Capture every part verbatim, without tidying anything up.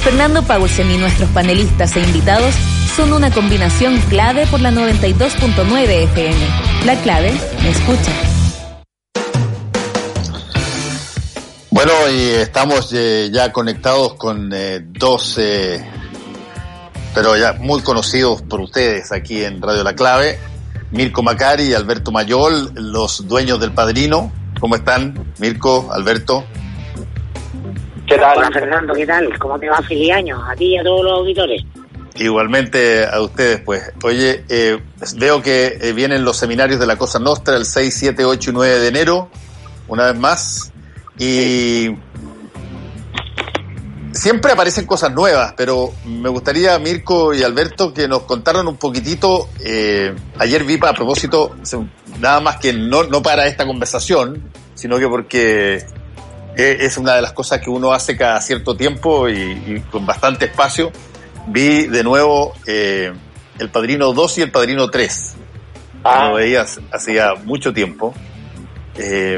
Fernando Paulsen y nuestros panelistas e invitados son una combinación clave por la noventa y dos punto nueve F M. La clave me escucha. Bueno, y estamos eh, ya conectados con eh, dos, eh, pero ya muy conocidos por ustedes aquí en Radio La Clave, Mirko Macari y Alberto Mayol, los dueños del Padrino. ¿Cómo están, Mirko, Alberto? ¿Qué tal? Hola, Fernando, ¿qué tal? ¿Cómo te va? Feliz año a ti y a todos los auditores. Igualmente a ustedes, pues. Oye, eh, veo que eh, vienen los seminarios de la Cosa Nostra el seis, siete, ocho y nueve de enero, una vez más. Y siempre aparecen cosas nuevas, pero me gustaría, Mirko y Alberto, que nos contaran un poquitito. Eh, ayer vi, a propósito, nada más que no, no para esta conversación, sino que porque es una de las cosas que uno hace cada cierto tiempo y, y con bastante espacio. Vi de nuevo eh, El Padrino dos y El Padrino tres. Ah. Lo veía hacía mucho tiempo. Eh,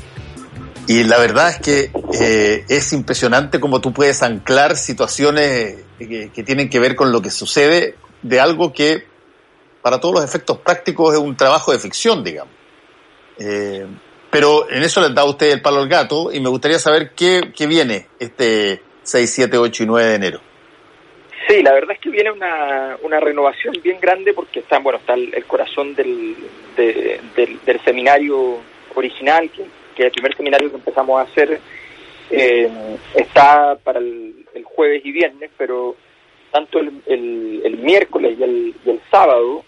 Y la verdad es que eh, es impresionante cómo tú puedes anclar situaciones que, que tienen que ver con lo que sucede de algo que, para todos los efectos prácticos, es un trabajo de ficción, digamos. Eh, pero en eso les da a usted el palo al gato y me gustaría saber qué, qué viene este seis, siete, ocho y nueve de enero. Sí, la verdad es que viene una, una renovación bien grande porque está, bueno, está el, el corazón del, de, del, del seminario original, que que el primer seminario que empezamos a hacer eh, está para el, el jueves y viernes, pero tanto el, el, el miércoles y el, y el sábado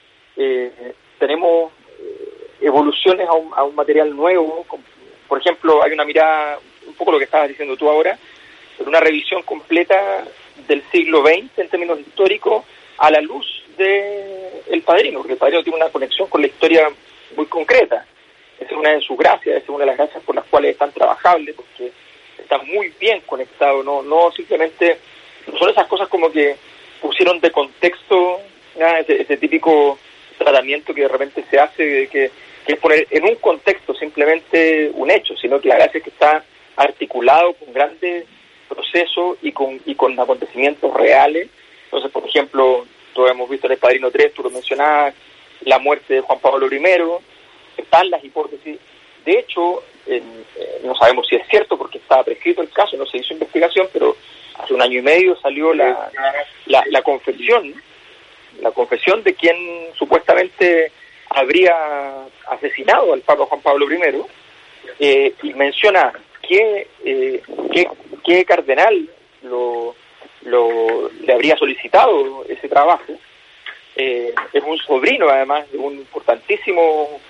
eh, tenemos evoluciones a un, a un material nuevo. Por ejemplo, hay una mirada, un poco lo que estabas diciendo tú ahora, pero una revisión completa del siglo veinte en términos históricos a la luz de El Padrino, porque El Padrino tiene una conexión con la historia muy concreta. Esa es una de sus gracias, esa es una de las gracias por las cuales es tan trabajable, porque está muy bien conectado, no no simplemente, no son esas cosas como que pusieron de contexto, ¿no? ese, ese típico tratamiento que de repente se hace, de que, que es poner en un contexto simplemente un hecho, sino que la gracia es que está articulado con grandes procesos y con, y con acontecimientos reales. Entonces, por ejemplo, todos hemos visto en El Padrino tres, tú lo mencionabas, la muerte de Juan Pablo primero, están las hipótesis. De hecho, eh, no sabemos si es cierto porque estaba prescrito el caso, no se hizo investigación, pero hace un año y medio salió la, la, la confesión, la confesión de quien supuestamente habría asesinado al Papa Juan Pablo primero, eh, y menciona que, eh, que, que cardenal lo, lo, le habría solicitado ese trabajo. Eh, es un sobrino, además, de un importantísimo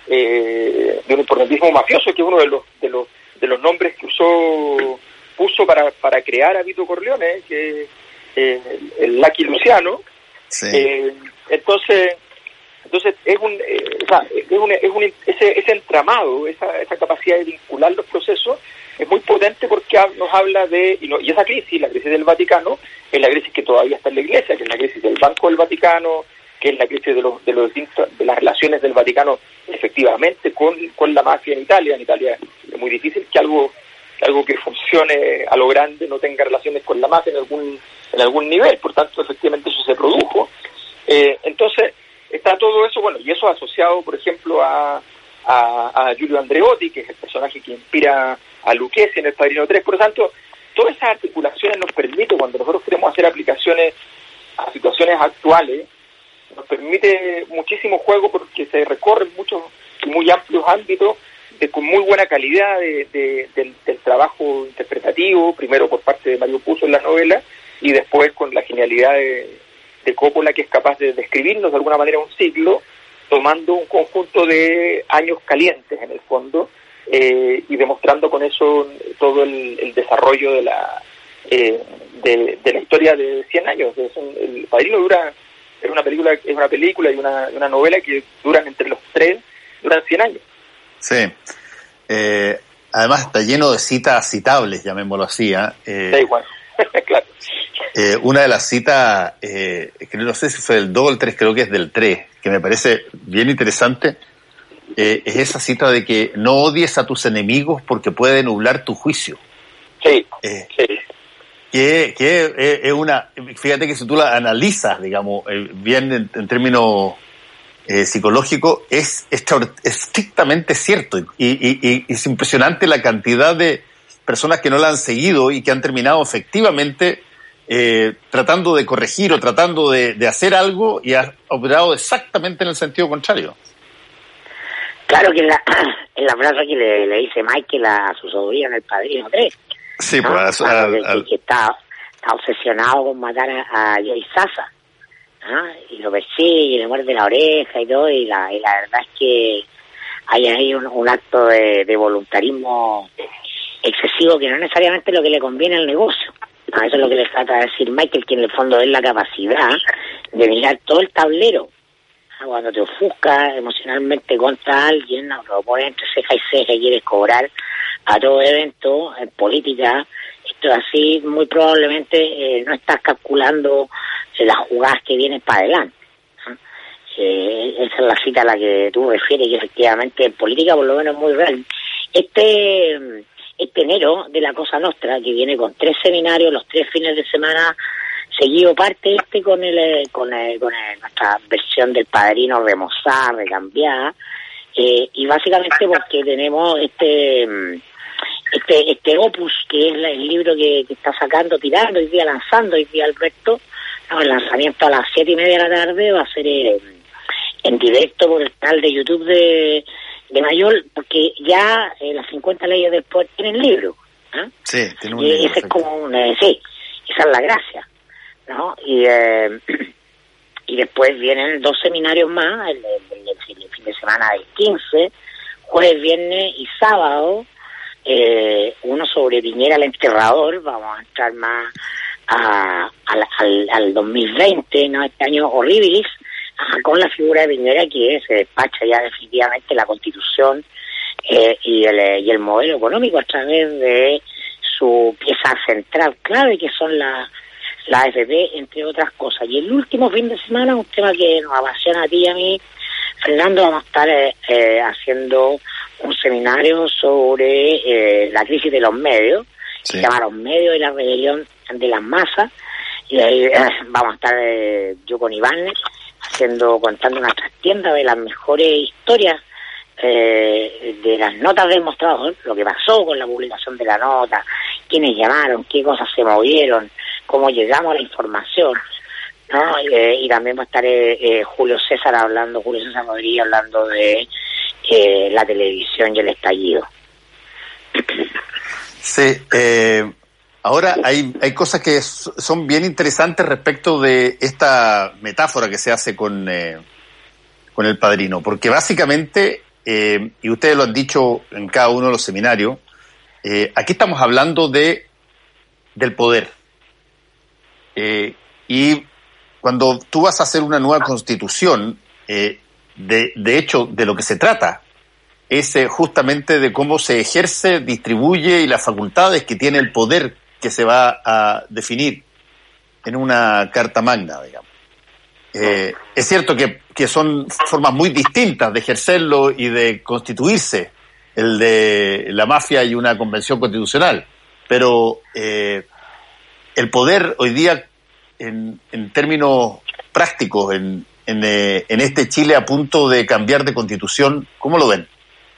Eh, de un importantísimo mafioso, que es uno de los de los de los nombres que usó puso para para crear a Vito Corleone, que eh, el, el Lucky Luciano. Sí. Eh, entonces entonces es un eh, o sea, es un, es un ese ese entramado, esa esa capacidad de vincular los procesos es muy potente porque nos habla de y, no, y esa crisis, la crisis del Vaticano, es la crisis que todavía está en la Iglesia, que es la crisis del Banco del Vaticano, que es la crisis de los de los de las relaciones del Vaticano efectivamente con, con la mafia en Italia. En Italia es muy difícil que algo que algo que funcione a lo grande no tenga relaciones con la mafia en algún en algún nivel, por tanto efectivamente eso se produjo. Eh, entonces está todo eso, bueno, y eso asociado, por ejemplo, a, a, a Giulio Andreotti, que es el personaje que inspira a Lucchesi en El Padrino tres. Por lo tanto, todas esas articulaciones nos permiten, cuando nosotros queremos hacer aplicaciones a situaciones actuales, nos permite muchísimo juego porque se recorren muchos y muy amplios ámbitos de, con muy buena calidad de, de, del, del trabajo interpretativo, primero por parte de Mario Puzo en la novela y después con la genialidad de, de Coppola, que es capaz de describirnos de alguna manera un ciclo tomando un conjunto de años calientes en el fondo eh, y demostrando con eso todo el, el desarrollo de la eh, de, de la historia de cien años. Es un, El Padrino dura es una película es una película y una, una novela que duran entre los tres duran cien años. Sí. Eh, además está lleno de citas citables, llamémoslo así. ¿eh? Eh, da igual. Claro. Eh, una de las citas, eh, que no sé si fue del dos o el tres, creo que es del tres, que me parece bien interesante, eh, es esa cita de que no odies a tus enemigos porque puede nublar tu juicio. Sí, eh, sí. Que, que es, es una, fíjate que si tú la analizas, digamos, eh, bien en, en términos eh, psicológicos, es, es estrictamente cierto. Y, y, y es impresionante la cantidad de personas que no la han seguido y que han terminado efectivamente eh, tratando de corregir o tratando de, de hacer algo y ha operado exactamente en el sentido contrario. Claro que en la, en la frase que le, le dice Michael a su sobrino en El Padrino tres, sí, ¿no? pues, Claro, al, que, al... que está, está obsesionado con matar a, a Joey Sasa, ¿no? Y lo persigue y le muerde la oreja y todo, y la, y la verdad es que hay ahí un, un acto de, de voluntarismo excesivo que no es necesariamente lo que le conviene al negocio. No, eso es lo que le trata de decir Michael, que en el fondo es la capacidad de mirar todo el tablero. Cuando te ofuscas emocionalmente contra alguien, no, lo pones entre ceja y ceja y quieres cobrar a todo evento, en política, esto es así, muy probablemente eh, no estás calculando eh, las jugadas que vienen para adelante. ¿no? Eh, esa es la cita a la que tú refieres, y efectivamente en política por lo menos es muy real. Este... Este enero de la Cosa Nostra, que viene con tres seminarios, los tres fines de semana, seguido parte este con el con, el, con el, nuestra versión del Padrino remozada, recambiada, eh, y básicamente porque tenemos este este este opus, que es el libro que, que está sacando, tirando, hoy día lanzando, hoy día Alberto, no, el lanzamiento a las siete y media de la tarde va a ser eh, en directo por el canal de YouTube de... de Mayol, porque ya eh, las cincuenta leyes del poder tienen libro. ¿eh? Sí, tiene un y libro. Ese es como un, eh, sí, esa es la gracia, ¿no? Y eh, y después vienen dos seminarios más, el, el, el, el fin de semana del quince, jueves, viernes y sábado, eh, uno sobre Piñera el enterrador, vamos a entrar más a, a, al, al dos mil veinte, ¿no? Este año horribilis, con la figura de Piñera, que se despacha ya definitivamente la Constitución eh, y, el, y el modelo económico a través de su pieza central clave, que son la, la A F P, entre otras cosas. Y el último fin de semana, un tema que nos apasiona a ti y a mí, Fernando, vamos a estar eh, eh, haciendo un seminario sobre eh, la crisis de los medios, sí. Se llama Los medios y la rebelión de las masas, y ahí eh, vamos a estar eh, yo con Iván, haciendo, contando una trastienda de las mejores historias eh, de las notas del mostrador, lo que pasó con la publicación de la nota, quiénes llamaron, qué cosas se movieron, cómo llegamos a la información, ¿no? Eh, y también va a estar eh, eh, Julio César hablando, Julio César Rodríguez hablando de eh, la televisión y el estallido. Sí, eh... Ahora, hay, hay cosas que son bien interesantes respecto de esta metáfora que se hace con, eh, con el Padrino, porque básicamente, eh, y ustedes lo han dicho en cada uno de los seminarios, eh, aquí estamos hablando de del poder. Eh, y cuando tú vas a hacer una nueva constitución, eh, de, de hecho, de lo que se trata es eh, justamente de cómo se ejerce, distribuye y las facultades que tiene el poder que se va a definir en una carta magna, digamos. Eh, es cierto que, que son formas muy distintas de ejercerlo y de constituirse, el de la mafia y una convención constitucional, pero eh, el poder hoy día, en, en términos prácticos, en, en, eh, en este Chile a punto de cambiar de constitución, ¿cómo lo ven?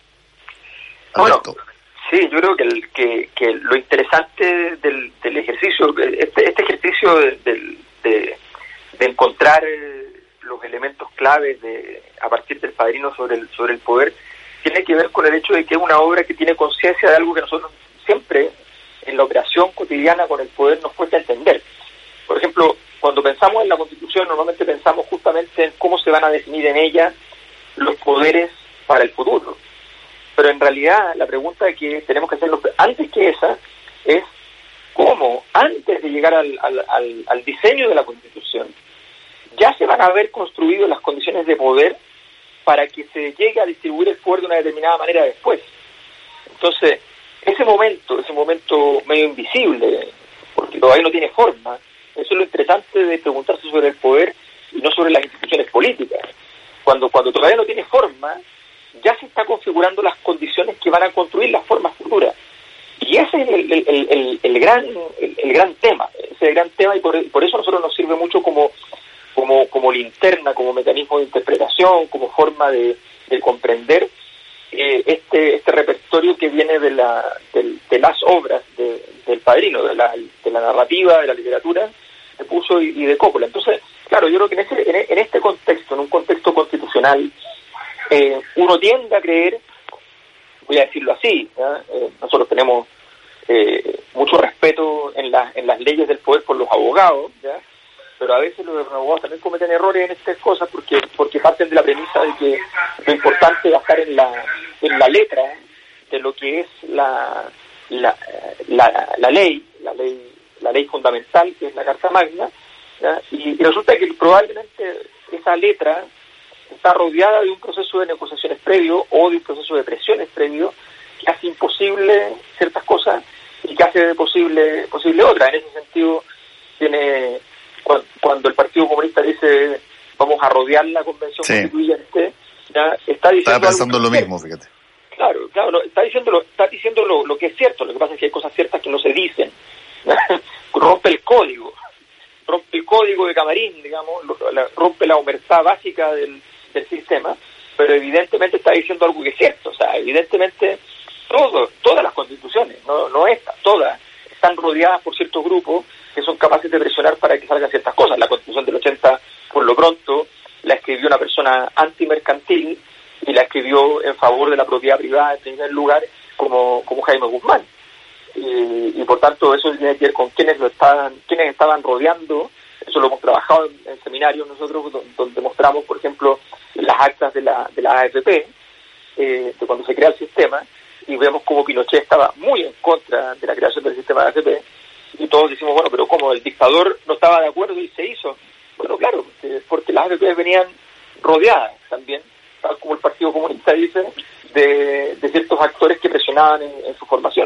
Alberto. Bueno, sí, yo creo que, el, que, que lo interesante del, del ejercicio, este, este ejercicio de, de, de, de encontrar los elementos claves de, a partir del Padrino sobre el, sobre el poder, tiene que ver con el hecho de que es una obra que tiene conciencia de algo que nosotros siempre, en la operación cotidiana con el poder, nos cuesta entender. Por ejemplo, cuando pensamos en la Constitución, normalmente pensamos justamente en cómo se van a definir en ella los poderes para el futuro. Pero en realidad la pregunta que tenemos que hacernos antes que esa es cómo, antes de llegar al, al, al, al diseño de la Constitución, ya se van a haber construido las condiciones de poder para que se llegue a distribuir el poder de una determinada manera después. Entonces, ese momento, ese momento medio invisible, porque todavía no tiene forma, eso es lo interesante de preguntarse sobre el poder y no sobre las instituciones políticas. Cuando, cuando todavía no tiene forma, ya se está configurando las condiciones que van a construir las formas futuras. Y y ese es el, el, el, el, el gran el, el gran tema, ese es el gran tema, y por, por eso a nosotros nos sirve mucho como como como linterna, como mecanismo de interpretación, como forma de, de comprender eh, este este repertorio que viene de la de, de las obras de, del Padrino, de la, de la narrativa, de la literatura de Puzo y, y de Coppola. Entonces, claro, yo creo que en este, en, en este contexto, en un contexto constitucional, eh, uno tiende a creer, voy a decirlo así, eh, nosotros tenemos eh, mucho respeto en, la, en las leyes del poder por los abogados, ¿ya? Pero a veces los abogados también cometen errores en estas cosas porque porque parten de la premisa de que lo importante va a estar en la en la letra de lo que es la la, la, la ley, la ley la ley fundamental, que es la Carta Magna, ¿ya? Y, y resulta que probablemente esa letra está rodeada de un proceso de negociaciones previo o de un proceso de presiones previo que hace imposible ciertas cosas y que hace posible posible otras. En ese sentido, tiene cuando, cuando el Partido Comunista dice vamos a rodear la Convención sí. Constituyente, ya está diciendo estaba pensando lo mismo, fíjate. Claro, claro, no, está diciendo, lo, está diciendo lo, lo que es cierto. Lo que pasa es que hay cosas ciertas que no se dicen. Rompe el código, rompe el código de camarín, digamos, lo, la, rompe la omertad básica del, del sistema, pero evidentemente está diciendo algo que es cierto. O sea, evidentemente todo, todas las constituciones, no, no esta, todas, están rodeadas por ciertos grupos que son capaces de presionar para que salgan ciertas cosas. La Constitución del ochenta, por lo pronto, la escribió una persona antimercantil y la escribió en favor de la propiedad privada en primer lugar, como, como Jaime Guzmán. Y, y por tanto eso tiene que ver con quienes lo estaban, quienes estaban rodeando. Eso lo hemos trabajado en, en seminarios nosotros, donde, donde mostramos, por ejemplo, las actas de la de la A F P, eh, de cuando se crea el sistema, y vemos cómo Pinochet estaba muy en contra de la creación del sistema de A F P, y todos decimos, bueno, pero como el dictador no estaba de acuerdo y se hizo. Bueno, claro, porque las A F P venían rodeadas también, tal como el Partido Comunista dice, de, de ciertos actores que presionaban en, en su formación.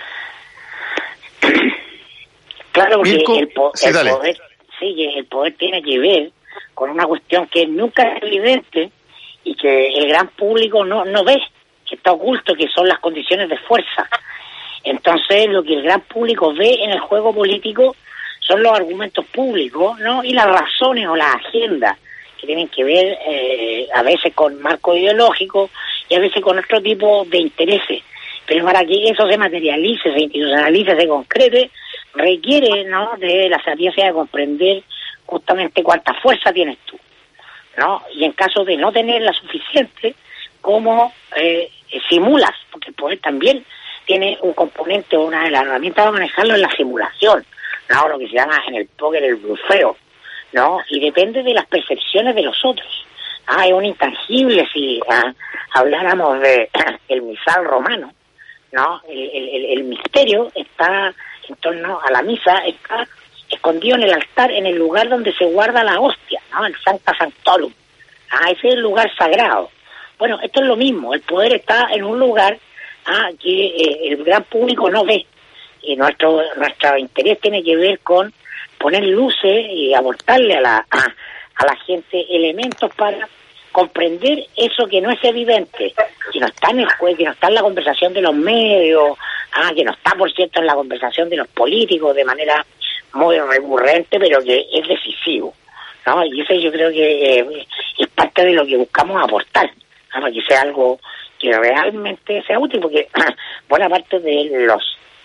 Claro, porque Mirko, el, po- sí, el dale. poder, sí, el poder tiene que ver con una cuestión que nunca es evidente y que el gran público no, no ve, que está oculto, que son las condiciones de fuerza. Entonces, lo que el gran público ve en el juego político son los argumentos públicos, ¿no? Y las razones o las agendas que tienen que ver eh, a veces con marco ideológico y a veces con otro tipo de intereses. Pero para que eso se materialice, se institucionalice, se concrete, requiere, ¿no?, de la sapiencia de comprender justamente cuánta fuerza tienes tú, ¿no? Y en caso de no tener la suficiente, cómo eh, simulas, porque el poder también tiene un componente, una de las herramientas para manejarlo en la simulación, ¿no? Lo que se llama en el póker el blufeo, ¿no? Y depende de las percepciones de los otros. Ah, es un intangible si ah, habláramos de el misal romano, ¿no? El, el, el misterio está en torno a la misa, está escondido en el altar, en el lugar donde se guarda la hostia, ¿no? El Sancta Sanctorum. Ah, ese es el lugar sagrado. Bueno, esto es lo mismo, el poder está en un lugar ah, que eh, el gran público no ve. Y nuestro nuestro interés tiene que ver con poner luces y aportarle a la a, a la gente elementos para comprender eso que no es evidente, que no está en el juego, que no está en la conversación de los medios, ah, que no está, por cierto, en la conversación de los políticos de manera muy recurrente, pero que es decisivo, ¿no? Y eso yo creo que eh, es parte de lo que buscamos aportar, ¿no? Para que sea algo que realmente sea útil, porque buena parte de los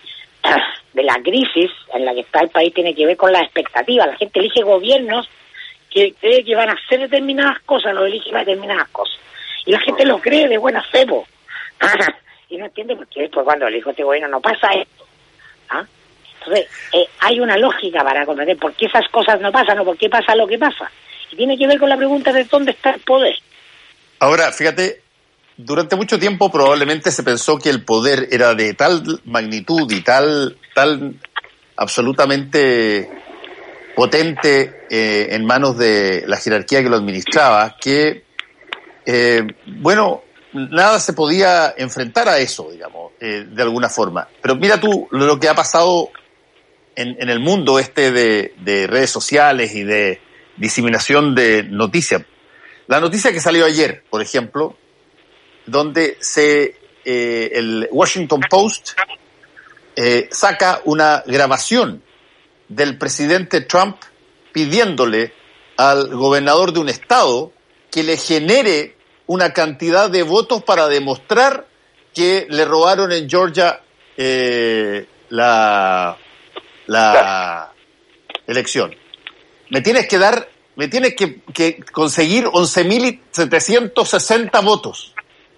de la crisis en la que está el país tiene que ver con las expectativas. La gente elige gobiernos que cree que van a hacer determinadas cosas, lo elige para determinadas cosas. Y la gente lo cree de buena fe, po. Y no entiende por qué después cuando elijo este gobierno no pasa esto. ¿Ah? Entonces, eh, hay una lógica para comprender por qué esas cosas no pasan o por qué pasa lo que pasa. Y tiene que ver con la pregunta de dónde está el poder. Ahora, fíjate, durante mucho tiempo probablemente se pensó que el poder era de tal magnitud y tal, tal absolutamente potente eh, en manos de la jerarquía que lo administraba, que, eh, bueno, nada se podía enfrentar a eso, digamos, eh, de alguna forma. Pero mira tú lo que ha pasado en, en el mundo este de, de redes sociales y de diseminación de noticias. La noticia que salió ayer, por ejemplo, donde se eh, el Washington Post eh, saca una grabación del presidente Trump pidiéndole al gobernador de un estado que le genere una cantidad de votos para demostrar que le robaron en Georgia eh, la, la elección. Me tienes que dar, me tienes que, que conseguir once mil setecientos sesenta votos.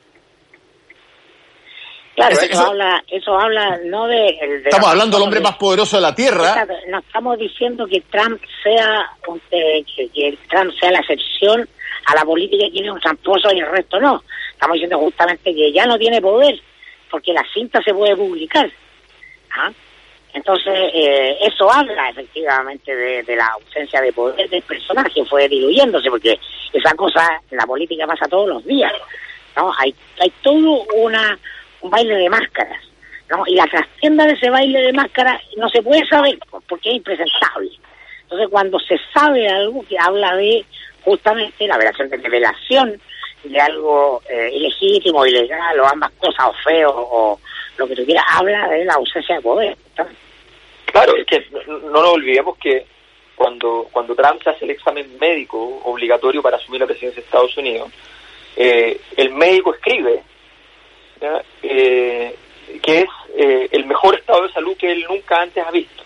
Claro, Eso, eso, eso habla, eso habla no de... de estamos la, hablando del hombre de, más poderoso de la Tierra. Exacto, no estamos diciendo que Trump sea un, eh, que, que Trump sea la excepción a la política que tiene un tramposo y el resto no. Estamos diciendo justamente que ya no tiene poder, porque la cinta se puede publicar. ¿Ah? Entonces, eh, eso habla efectivamente de, de la ausencia de poder del personaje, fue diluyéndose, porque esa cosa en la política pasa todos los días, ¿no? Hay, hay todo una... un baile de máscaras, ¿no? Y la trastienda de ese baile de máscaras no se puede saber porque es impresentable. Entonces, cuando se sabe algo que habla de justamente la relación de revelación de algo eh, ilegítimo, ilegal, o ambas cosas, o feo, o lo que tú quieras, habla de la ausencia de poder, ¿no? Claro, es que no, no nos olvidemos que cuando, cuando Trump se hace el examen médico obligatorio para asumir la presidencia de Estados Unidos, eh, el médico escribe Eh, que es eh, el mejor estado de salud que él nunca antes ha visto.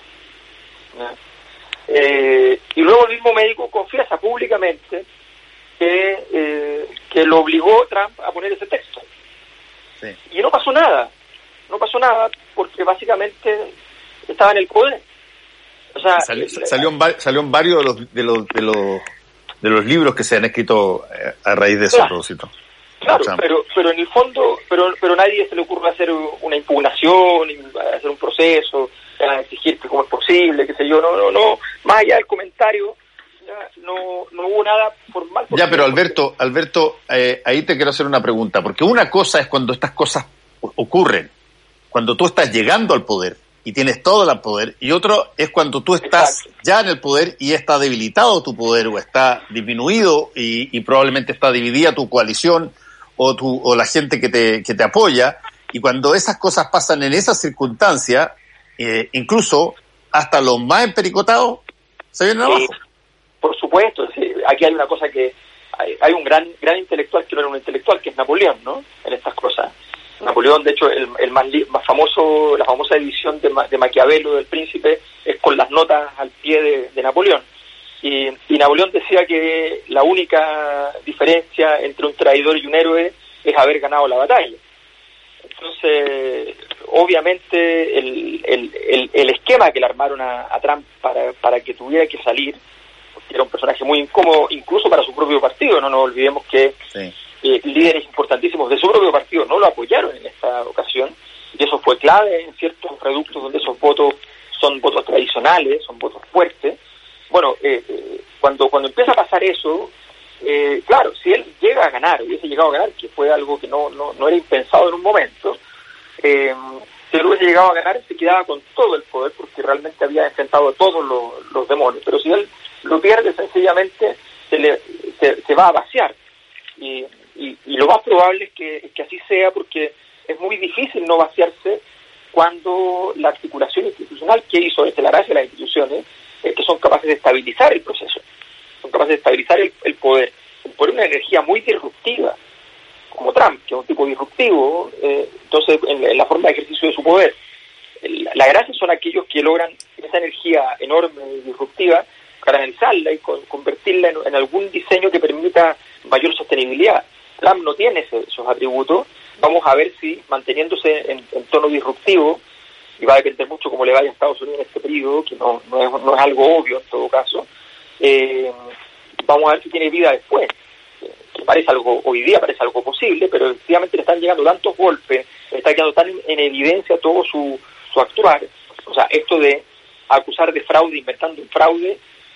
Eh, y luego el mismo médico confiesa públicamente que, eh, que lo obligó Trump a poner ese texto. Sí. Y no pasó nada, no pasó nada porque básicamente estaba en el poder. O sea, salió, salió, en, salió en varios de los, de los de los de los libros que se han escrito a raíz de ese claro. propósito. Claro, pero pero en el fondo, pero pero nadie se le ocurre hacer una impugnación, hacer un proceso, exigir que cómo es posible, qué sé yo, no, no, no, más allá del comentario, ya, no, no hubo nada formal. Ya, pero Alberto, Alberto, eh, ahí te quiero hacer una pregunta, porque una cosa es cuando estas cosas ocurren, cuando tú estás llegando al poder y tienes todo el poder, y otro es cuando tú estás Exacto. ya en el poder y está debilitado tu poder o está disminuido y, y probablemente está dividida tu coalición o tu o la gente que te que te apoya, y cuando esas cosas pasan en esas circunstancias, eh, incluso hasta los más empericotados se vienen sí, abajo. Por supuesto, sí. Aquí hay una cosa que hay, hay un gran gran intelectual que no era un intelectual, que es Napoleón, ¿no? En estas cosas. Napoleón, de hecho, el, el más, más famoso, la famosa edición de, de Maquiavelo del Príncipe es con las notas al pie de, de Napoleón. Y, y Napoleón decía que la única diferencia entre un traidor y un héroe es haber ganado la batalla. Entonces, obviamente, el, el, el, el esquema que le armaron a, a Trump para, para que tuviera que salir, porque era un personaje muy incómodo, incluso para su propio partido, no nos olvidemos que sí. eh, líderes importantísimos de su propio partido no lo apoyaron en esta ocasión, y eso fue clave en ciertos reductos donde esos votos son votos tradicionales, son votos fuertes. Bueno, eh, eh, cuando cuando empieza a pasar eso, eh, claro, si él llega a ganar, hubiese llegado a ganar, que fue algo que no no, no era impensado en un momento, eh, si él hubiese llegado a ganar, se quedaba con todo el poder porque realmente había enfrentado a todos los, los demonios. Pero si él lo pierde, sencillamente se, le, se, se va a vaciar. Y, y, y lo más probable es que, es que así sea, porque es muy difícil no vaciarse cuando la articulación institucional que hizo desde la gracia de las instituciones es que son capaces de estabilizar el proceso, son capaces de estabilizar el, el poder, por una energía muy disruptiva, como Trump, que es un tipo disruptivo, eh, entonces en, en la forma de ejercicio de su poder. La, la gracia son aquellos que logran esa energía enorme y disruptiva, canalizarla y con, convertirla en, en algún diseño que permita mayor sostenibilidad. Trump no tiene ese, esos atributos. Vamos a ver si, manteniéndose en, en tono disruptivo, y va a depender mucho cómo le vaya a Estados Unidos en este periodo, que no, no, es, no es algo obvio en todo caso, eh, vamos a ver si tiene vida después, eh, que parece algo, hoy día parece algo posible, pero efectivamente le están llegando tantos golpes, le está quedando tan en, en evidencia todo su, su actuar. O sea, esto de acusar de fraude, inventando un fraude,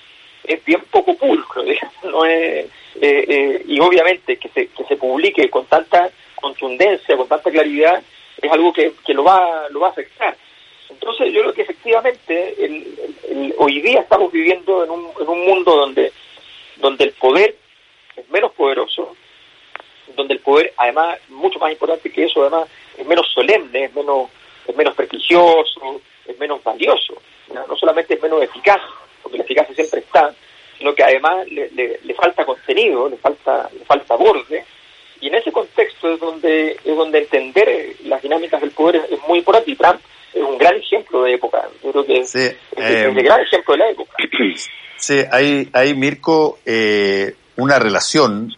es bien poco pulcro, digamos, no es, eh, eh, y obviamente que se, que se publique con tanta contundencia, con tanta claridad, es algo que, que lo va lo va a afectar. Entonces yo creo que efectivamente el, el, el, hoy día estamos viviendo en un, en un mundo donde donde el poder es menos poderoso, donde el poder, además, mucho más importante que eso, además, es menos solemne, es menos es menos prestigioso, es menos valioso, ¿no? No solamente es menos eficaz, porque la eficacia siempre está, sino que además le, le, le falta contenido, le falta, le falta borde, y en ese contexto es donde es donde entender las dinámicas del poder es, es muy importante, y Trump es un gran ejemplo de época, yo creo que sí, es, eh, es el gran ejemplo de la época. Sí, hay, hay Mirko, eh, una relación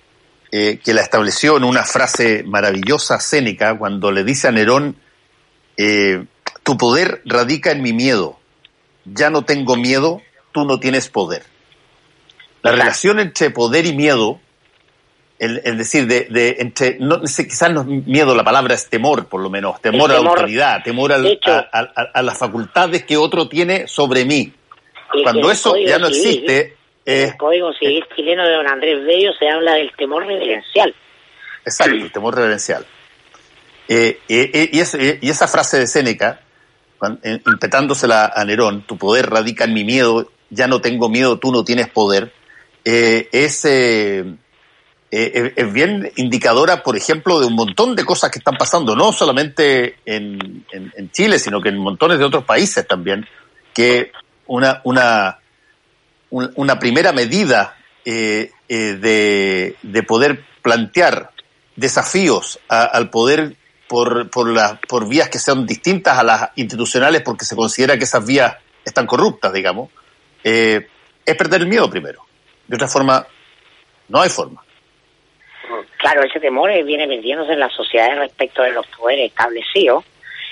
eh, que la estableció en una frase maravillosa Séneca cuando le dice a Nerón, eh, tu poder radica en mi miedo, ya no tengo miedo, tú no tienes poder. La relación entre poder y miedo, el, es decir, de, de entre no sé, quizás no es miedo, la palabra es temor, por lo menos, temor, temor a la autoridad, temor al, hecho, a, a, a, a las facultades que otro tiene sobre mí. Cuando eso ya no civil, existe... En el Código Civil eh, chileno de don Andrés Bello se habla del temor reverencial. Exacto, el temor reverencial. Eh, eh, y, es, eh, y esa frase de Séneca, cuando, eh, impetándosela a Nerón, tu poder radica en mi miedo, ya no tengo miedo, tú no tienes poder, eh, es, eh, eh, es bien indicadora, por ejemplo, de un montón de cosas que están pasando, no solamente en, en, en Chile, sino que en montones de otros países también, que una... una una primera medida eh, eh, de, de poder plantear desafíos a, al poder por, por, la, por vías que sean distintas a las institucionales porque se considera que esas vías están corruptas, digamos, eh, es perder el miedo primero. De otra forma, no hay forma. Claro, ese temor viene perdiéndose en las sociedades respecto de los poderes establecidos,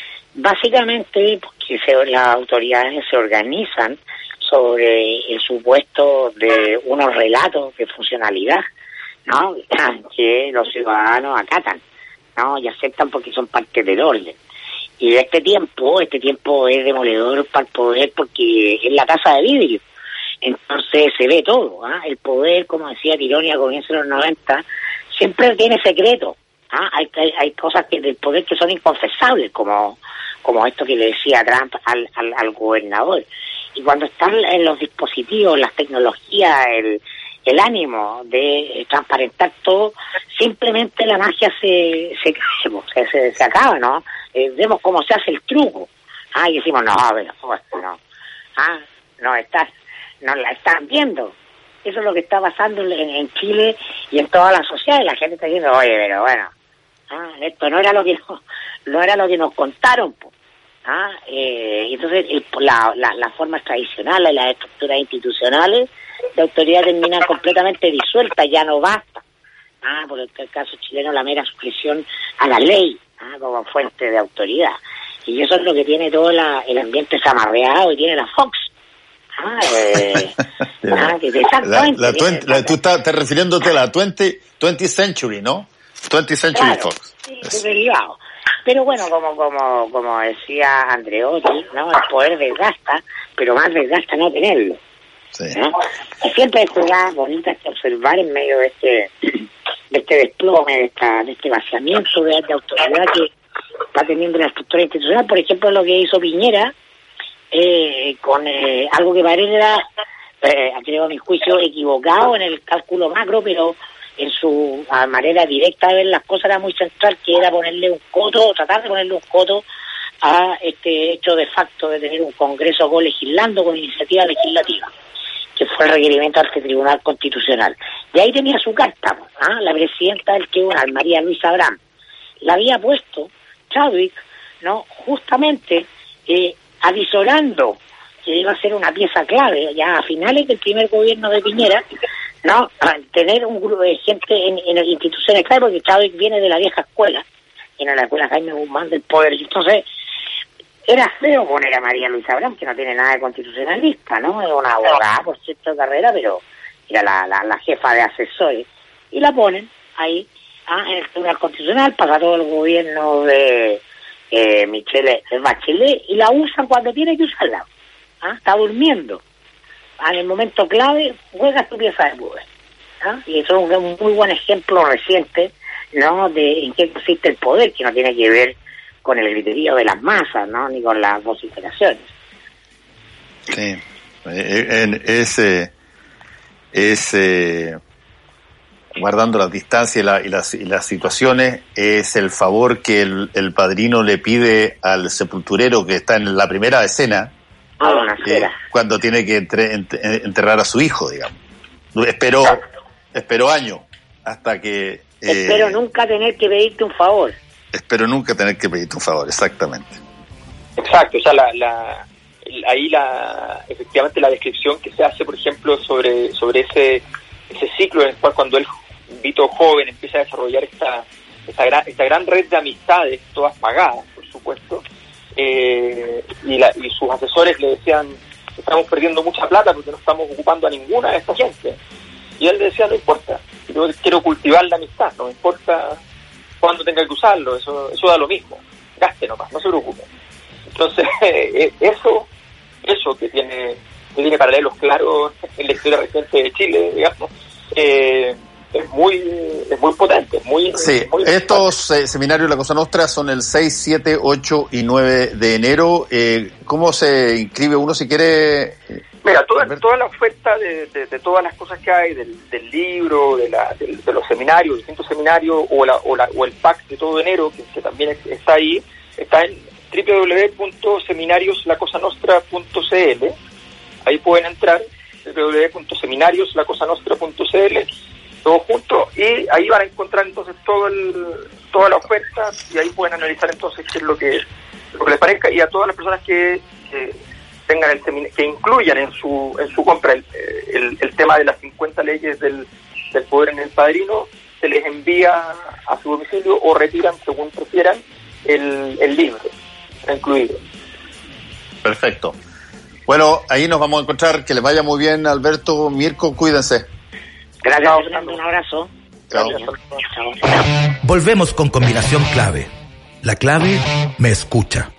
básicamente porque se, las autoridades se organizan sobre el supuesto de unos relatos de funcionalidad, ¿no? Que los ciudadanos acatan, ¿no? Y aceptan porque son parte del orden. Y este tiempo, este tiempo es demoledor para el poder porque es la casa de vidrio. Entonces se ve todo, ¿ah? El poder, como decía Tironi a comienzos de los noventa, siempre tiene secreto, ¿ah? Hay, hay, hay cosas que del poder que son inconfesables, como, como esto que le decía Trump al, al, al gobernador. Y cuando están en los dispositivos, las tecnologías, el, el ánimo de transparentar todo, simplemente la magia se se, se, se, se acaba, ¿no? Eh, vemos cómo se hace el truco. Ah, y decimos, no, pero no. Ah, no estás, no la están viendo. Eso es lo que está pasando en, en Chile y en toda la sociedad. Y la gente está diciendo, oye, pero bueno, ah, esto no era lo que no, no era lo que nos contaron, pues. Ah, eh, entonces el, la, la, las formas tradicionales, las estructuras institucionales de autoridad terminan completamente disueltas, ya no basta. Ah, por el, el caso chileno, la mera suscripción a la ley, ah, como fuente de autoridad. Y eso es lo que tiene todo la, el ambiente zamarreado y tiene la Fox. Ah, eh, ah, que exactamente. La, la twenty, la, tú estás te refiriéndote a la twentieth century, ¿no? twentieth century claro, Fox. Sí, es derivado. Pero bueno, como como como decía Andreotti, ¿no? El poder desgasta, pero más desgasta no tenerlo. Sí. ¿No? Y siempre hay jugadas bonitas que observar en medio de este de este desplome, de, esta, de este vaciamiento de, de autoridad que está teniendo la estructura institucional. Por ejemplo, lo que hizo Piñera eh, con eh, algo que parece, eh, creo a mi juicio, equivocado en el cálculo macro, pero en su manera directa de ver las cosas era muy central, que era ponerle un coto, tratar de ponerle un coto a este hecho de facto de tener un Congreso colegislando con iniciativa legislativa, que fue el requerimiento ante el Tribunal Constitucional. De ahí tenía su carta, ¿ah? La presidenta del Tribunal, María Luisa Abraham, la había puesto Chadwick, ¿no? Justamente eh, avisorando que iba a ser una pieza clave ya a finales del primer gobierno de Piñera, ¿no? A tener un grupo de gente en, en las instituciones clave, porque Chadwick viene de la vieja escuela, en la escuela Jaime Guzmán del poder, y entonces era feo poner a María Luisa Abraham, que no tiene nada de constitucionalista, ¿no? Es una abogada, por cierto, de carrera, pero era la, la, la jefa de asesores, y la ponen ahí, ¿ah? En el Tribunal Constitucional, para todo el gobierno de eh, Michelle Bachelet, y la usan cuando tiene que usarla, ¿ah? Está durmiendo. En el momento clave, juega tu pieza de poder, ¿ah? Y eso es un muy buen ejemplo reciente, ¿no? De en qué consiste el poder, que no tiene que ver con el criterio de las masas, ¿no? Ni con las vociferaciones. Sí, es, es, es, guardando las distancias y, la, y, las, y las situaciones, es el favor que el, el padrino le pide al sepulturero que está en la primera escena, Ah, eh, cuando tiene que entre, ent, enterrar a su hijo, digamos. Esperó, esperó años hasta que... Eh, espero nunca tener que pedirte un favor. Espero nunca tener que pedirte un favor, exactamente. Exacto, o sea, la, la, ahí la, efectivamente la descripción que se hace, por ejemplo, sobre, sobre ese, ese ciclo en el cual cuando el Vito joven empieza a desarrollar esta, esta, gran, esta gran red de amistades, todas pagadas, por supuesto, eh, y, la, y sus asesores le decían, estamos perdiendo mucha plata porque no estamos ocupando a ninguna de esta gente. Y él le decía, no importa, yo quiero cultivar la amistad, no me importa cuándo tenga que usarlo, eso, eso da lo mismo, gaste nomás, no se preocupe. Entonces, eh, eso, eso que tiene, que tiene paralelos claros en la historia reciente de Chile, digamos, eh, es muy es muy potente, muy... Sí, muy estos eh, seminarios de la Cosa Nostra son el seis, siete, ocho y nueve de enero. Eh, ¿Cómo se inscribe uno si quiere? Mira, toda, toda la oferta de, de, de todas las cosas que hay, del, del libro, de, la, de, de los seminarios, distintos seminarios, o, la, o, la, o el pack de todo enero, que, que también está ahí, está en doble u doble u doble u punto seminarios la cosa nostra punto c l. Ahí pueden entrar, doble u doble u doble u punto seminarios la cosa nostra punto c l, todo junto, y ahí van a encontrar entonces todo el, toda la oferta, y ahí pueden analizar entonces qué es lo que, lo que les parezca, y a todas las personas que, que tengan el semin- que incluyan en su en su compra el, el, el tema de las cincuenta leyes del, del poder en el padrino, se les envía a su domicilio o retiran, según prefieran, el, el libro, está incluido. Perfecto. Bueno, ahí nos vamos a encontrar. Que les vaya muy bien, Alberto, Mirko, cuídense. Gracias, Fernando, un abrazo. Chao. Chao. Volvemos con Combinación Clave. La clave me escucha.